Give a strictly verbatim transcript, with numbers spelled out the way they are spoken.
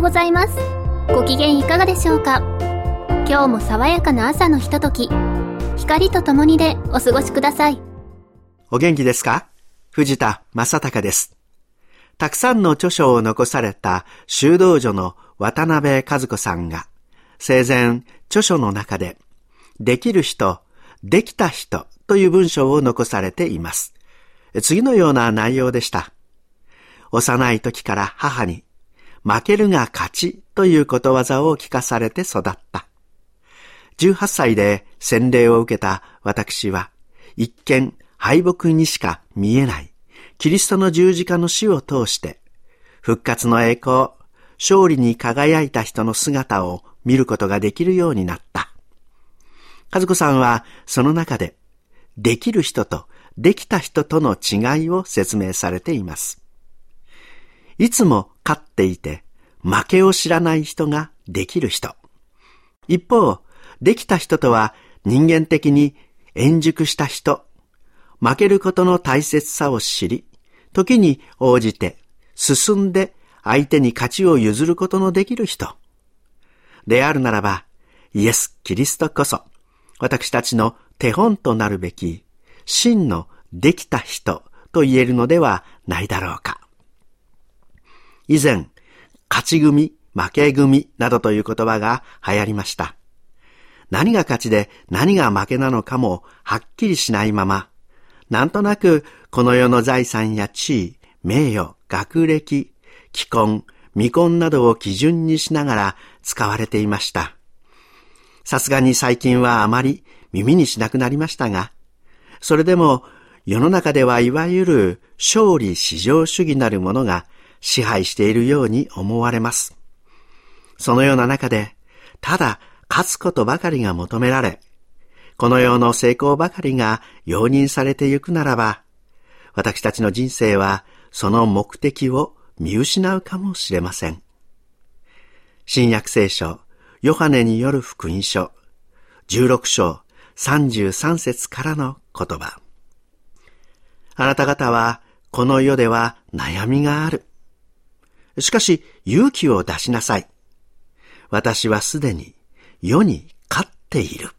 ございます。ご機嫌いかがでしょうか。今日も爽やかな朝のひととき、光とともにでお過ごしください。 お元気ですか？藤田正孝です。たくさんの著書を残された修道女の渡辺和子さんが、生前著書の中で、できる人、できた人という文章を残されています。次のような内容でした。幼い時から母に、負けるが勝ちということわざを聞かされて育った。じゅうはっさいで洗礼を受けた私は、一見敗北にしか見えないキリストの十字架の死を通して、復活の栄光、勝利に輝いた人の姿を見ることができるようになった。和子さんはその中で、できる人とできた人との違いを説明されています。いつも勝っていて、負けを知らない人ができる人。一方、できた人とは人間的に円熟した人。負けることの大切さを知り、時に応じて進んで相手に勝ちを譲ることのできる人。であるならば、イエス・キリストこそ、私たちの手本となるべき真のできた人と言えるのではないだろうか。以前、勝ち組、負け組などという言葉が流行りました。何が勝ちで何が負けなのかもはっきりしないまま、なんとなくこの世の財産や地位、名誉、学歴、既婚、未婚などを基準にしながら使われていました。さすがに最近はあまり耳にしなくなりましたが、それでも世の中ではいわゆる勝利至上主義なるものが支配しているように思われます。そのような中で、ただ勝つことばかりが求められ、この世の成功ばかりが容認されてゆくならば、私たちの人生はその目的を見失うかもしれません。新約聖書、ヨハネによる福音書、じゅうろくしょうさんじゅうさんせつからの言葉。あなた方はこの世では悩みがある。しかし勇気を出しなさい。私はすでに世に勝っている。